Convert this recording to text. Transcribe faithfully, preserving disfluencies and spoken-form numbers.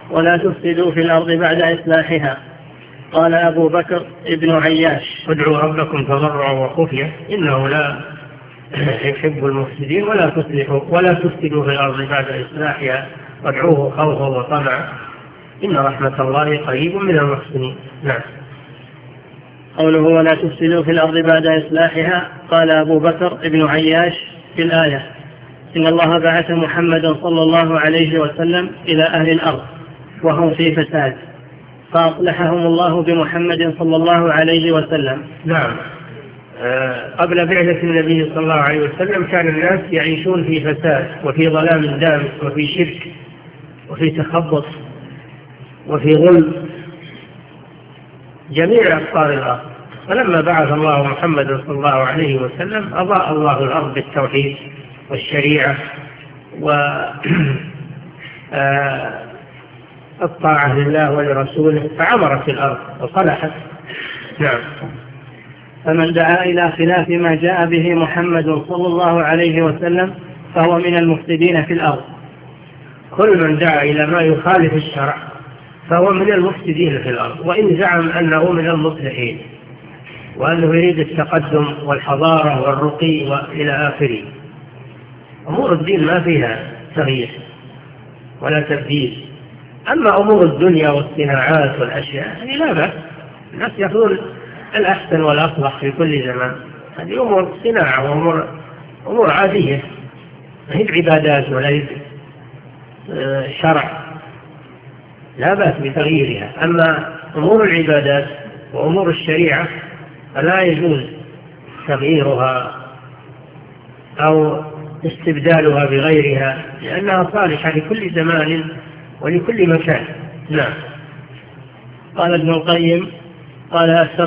ولا تفسدوا في الأرض بعد إصلاحها. قال أبو بكر ابن عياش: ادعوا ربكم تضرعا وخفية إنه لا يحب المفسدين، ولا تصلحوا ولا تفسدوا في الأرض بعد إصلاحها وادعوه خوفا وطمعا إن رحمة الله قريب من المحسنين. نعم. قوله ولا تفسدوا في الأرض بعد إصلاحها. قال أبو بكر ابن عياش في الآية: إن الله بعث محمدا صلى الله عليه وسلم إلى أهل الأرض وهم في فساد فأصلحهم الله بمحمد صلى الله عليه وسلم. نعم. قبل بعثة النبي صلى الله عليه وسلم كان الناس يعيشون في فساد وفي ظلام دامس وفي شرك وفي تخبط وفي ظلم جميع أقطار الأرض. فلما بعث الله محمد صلى الله عليه وسلم أضاء الله الأرض بالتوحيد والشريعة والطاعة لله ولرسوله فعمرت الأرض وصلحت. نعم. فمن دعا إلى خلاف ما جاء به محمد صلى الله عليه وسلم فهو من المفسدين في الأرض. كل من دعا إلى ما يخالف الشرع فهو من المفسدين في الأرض، وإن زعم أنه من المصلحين وأنه يريد التقدم والحضارة والرقي وإلى آخره. أمور الدين ما فيها تغيير ولا تبديل. أما أمور الدنيا والصناعات والأشياء هذه لا بأس، الناس يأخذون الأحسن والأصلح في كل زمان. هذه أمور صناعة وأمور أمور عادية، ما هي عبادات ولا هي شرع، لا بأس بتغييرها. أما أمور العبادات وأمور الشريعة فلا يجوز تغييرها أو استبدالها بغيرها، لأنها صالحة لكل زمان ولكل مكان. نعم. قال ابن القيم: قال